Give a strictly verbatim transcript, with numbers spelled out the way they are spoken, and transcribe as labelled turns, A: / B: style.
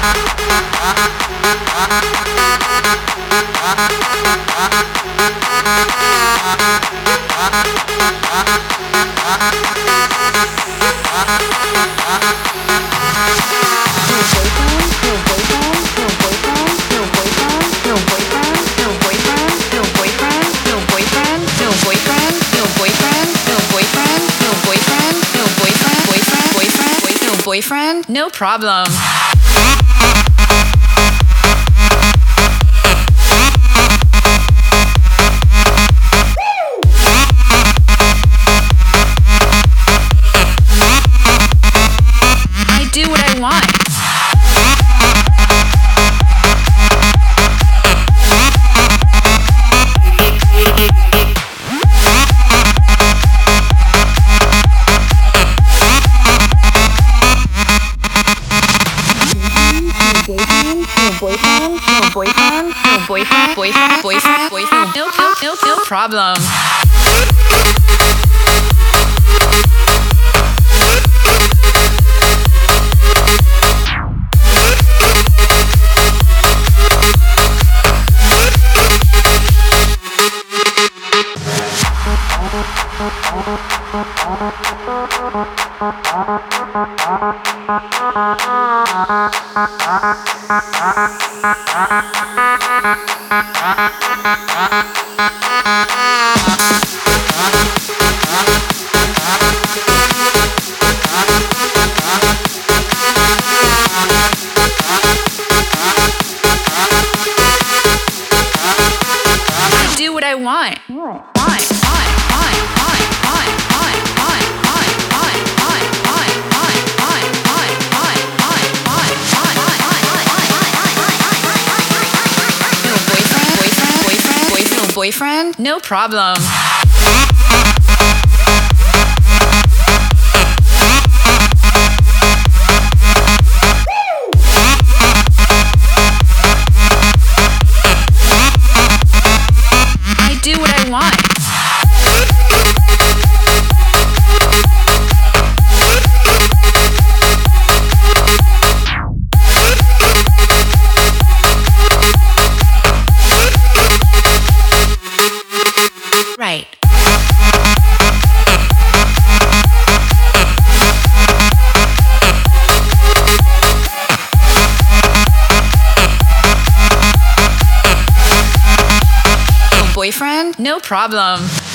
A: Boyfriend? No problem. I do what I want. Boyfriend, no boyfriend, no boyfriend, boyfriend, boyfriend, boyfriend, no, no, no, no problem. I do what I want. What? Why? Why? Why? Why? Why? Why? Why? Why? Why? Why? Why? Why? Why? Why? Why? Why? Why? No boyfriend, boyfriend, boyfriend, boyfriend, no boyfriend, no problem. I do what I want. Right. Boyfriend? No problem.